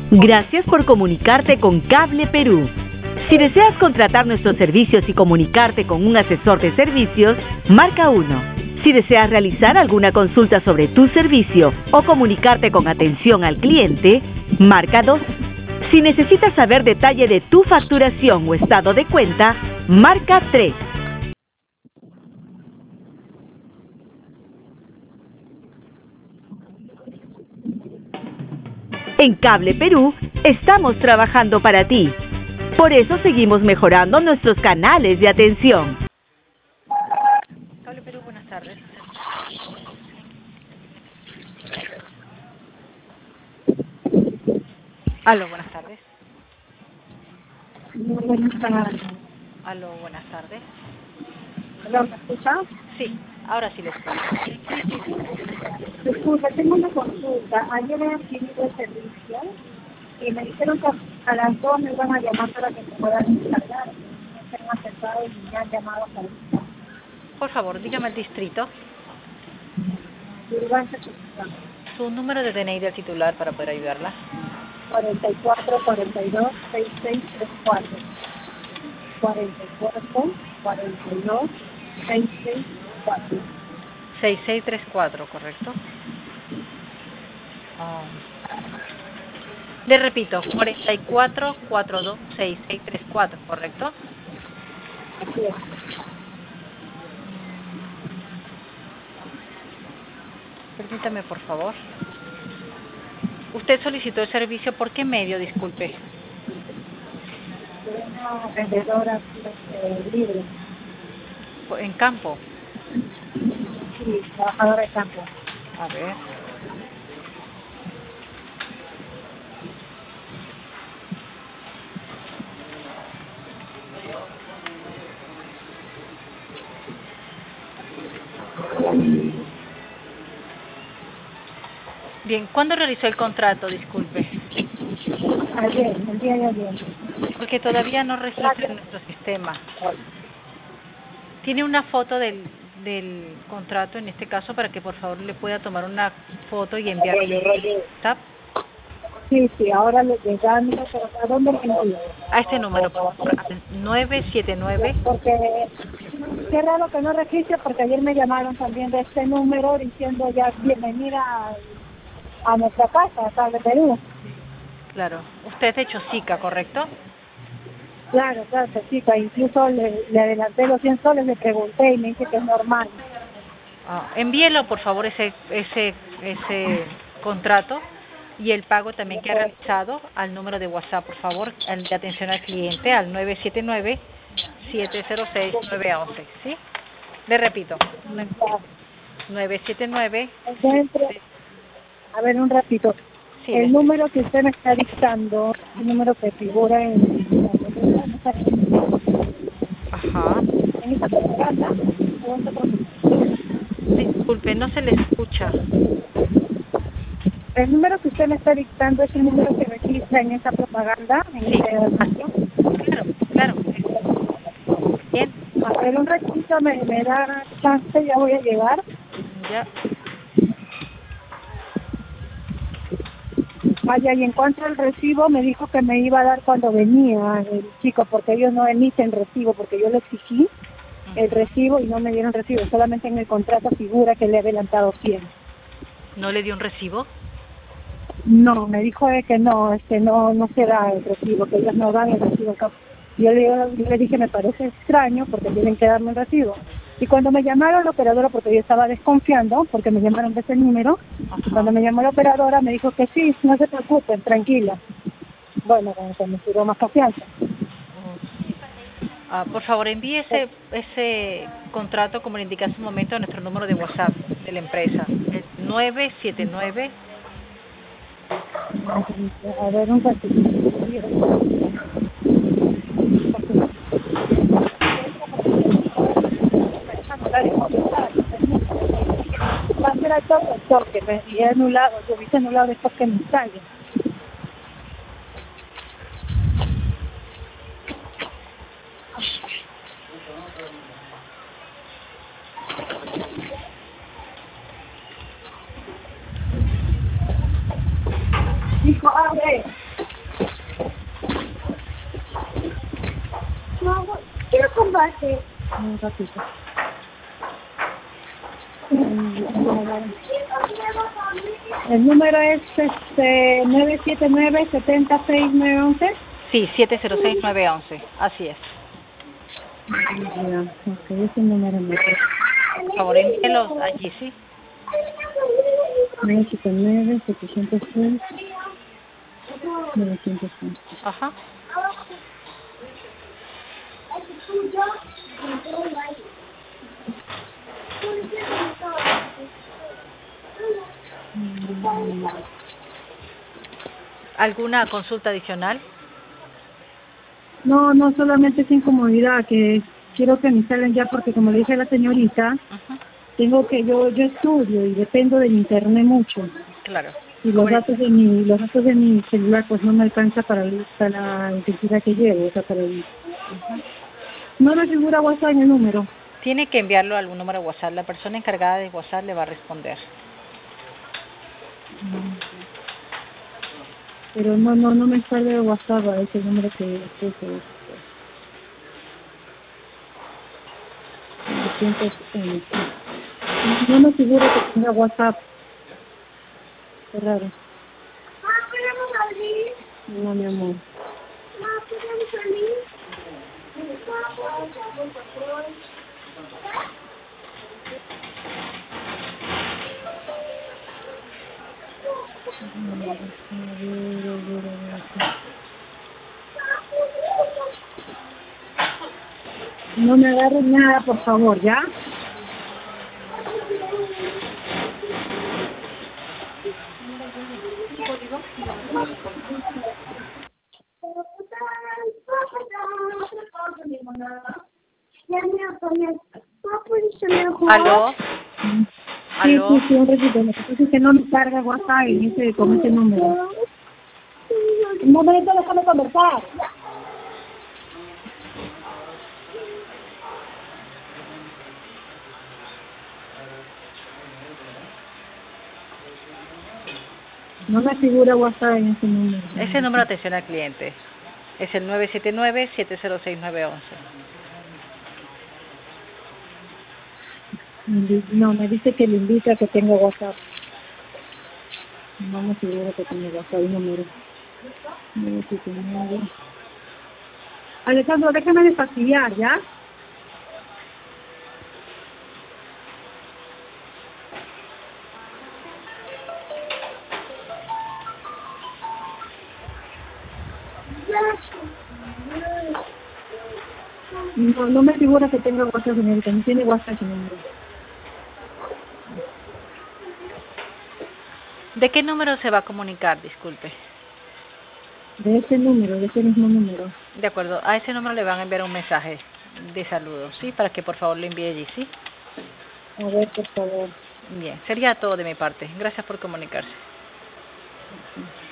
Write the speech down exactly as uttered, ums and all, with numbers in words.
Gracias por comunicarte con Cable Perú. Si deseas contratar nuestros servicios y comunicarte con un asesor de servicios, marca uno. Si deseas realizar alguna consulta sobre tu servicio o comunicarte con atención al cliente, marca dos. Si necesitas saber detalle de tu facturación o estado de cuenta, marca tres. En Cable Perú estamos trabajando para ti. Por eso seguimos mejorando nuestros canales de atención. Cable Perú, buenas tardes. Aló, buenas tardes. Muy buenas tardes. Aló, buenas tardes. ¿Aló, me escucha? Sí, ahora sí les escucho. Disculpa, tengo una consulta. Ayer he adquirido el servicio y me dijeron que a las dos me iban a llamar para que se puedan instalar. No se han aceptado y me han llamado para eso. Por favor, dígame el distrito, Uruguay se suscita. su número de D N I del titular para poder ayudarla. cuarenta y cuatro, cuarenta y dos, sesenta y seis treinta y cuatro. cuarenta y cuatro, cuarenta y dos, sesenta y seis treinta y cuatro. seis seis tres cuatro, ¿correcto? Ah. Le repito, cuarenta y cuatro, cuarenta y dos, sesenta y seis treinta y cuatro, ¿correcto? Así es. Permítame, por favor. Usted solicitó el servicio, ¿por qué medio? Disculpe. Soy una vendedora este, libre. En campo. Sí, trabajadora de campo. A ver. Bien, ¿cuándo realizó el contrato? Disculpe. Ayer, el día de ayer. Porque todavía no registra en nuestro sistema. ¿Tiene una foto del, del contrato en este caso para que por favor le pueda tomar una foto y enviarla a WhatsApp? Sí, sí, ahora le llegando, pero ¿a dónde le envío? A este número, por favor, al nueve siete nueve. Porque qué raro que no registre, porque ayer me llamaron también de este número diciendo ya bienvenida a, a nuestra casa, acá de Perú. Claro, usted es de Chosica, ¿correcto? Claro, claro, chica, incluso le, le adelanté los cien soles, le pregunté y me dice que es normal. Ah, envíelo por favor ese ese ese contrato y el pago también que ha realizado al número de WhatsApp, por favor, el de atención al cliente al nueve siete nueve, siete cero seis, nueve uno uno, ¿sí? Le repito, nueve siete nueve. Entonces, a ver un ratito, Sí, el les... número que usted me está dictando, el número que figura en, Ajá. en esta propaganda, Disculpe, no se le escucha. el número que usted me está dictando es el número que registra en esa propaganda, en Sí, este anuncio. claro, claro. Bien, A ver, un ratito me, me da chance, ya voy a llegar. ya. Vaya, y en cuanto al recibo, me dijo que me iba a dar cuando venía el chico, porque ellos no emiten recibo, porque yo le exigí el recibo y no me dieron recibo, solamente en el contrato figura que le he adelantado cien. ¿No le dio un recibo? No, me dijo de que no, es que no, no se da el recibo, que ellos no dan el recibo. Yo le, yo le dije, me parece extraño porque tienen que darme el recibo. Y cuando me llamaron la operadora, porque yo estaba desconfiando, porque me llamaron de ese número, y cuando me llamó la operadora me dijo que sí, no se preocupen, tranquila. Bueno, como que me tiró más confianza. Ah, por favor, envíe ese, ese contrato, como le indiqué hace un momento, a nuestro número de WhatsApp de la empresa, el nueve siete nueve. A ver, un ratito. Va a ser a toque, toque, me y he anulado, yo hubiese anulado después que me sale. Hijo, abre. Un ratito. El número es este nueve siete nueve, siete seis nueve uno uno. Sí, siete cero seis nueve once. Así es. Ya, ok, ese número me Por favor, envíelos allí, ¿sí? nueve siete nueve, setecientos seis, novecientos once. Ajá. ¿Alguna consulta adicional? No, no, solamente es incomodidad, que quiero que me salgan ya porque como le dije a la señorita, Ajá. tengo que, yo yo estudio y dependo del internet mucho. Claro. Y los Como le- datos de mi, los datos de mi celular pues no me alcanza para, el- para la intensidad que llevo, o sea, para el... No me figura WhatsApp en el número. Tiene que enviarlo a algún número de WhatsApp. La persona encargada de WhatsApp le va a responder. Pero no, no, no me sale WhatsApp a ese número que puse. doscientos uno. No me figura que tenga WhatsApp. Qué raro. No, mi amor. No me agarres nada, por favor, ¿ya? ¿Aló? Sí, ¿Aló? sí, sí, un ratito. Lo que pasa es que no me carga WhatsApp en ese, con ese número. Un momento, déjame conversar. No me figura WhatsApp en ese número. Ese número de atención al cliente es el nueve siete nueve, siete cero seis nueve once. No, me dice que le indica que tengo WhatsApp. No me figura que tengo WhatsApp el número. nueve siete nueve. Alejandro, déjame de fastidiar, ¿ya? No, no me figura que tenga WhatsApp, señorita. No tiene WhatsApp ese número. ¿De qué número se va a comunicar? Disculpe. De ese número, de ese mismo número. De acuerdo. A ese número le van a enviar un mensaje de saludo, ¿sí? Para que por favor lo envíe allí, ¿sí? A ver, por favor. Bien. Sería todo de mi parte. Gracias por comunicarse. Sí.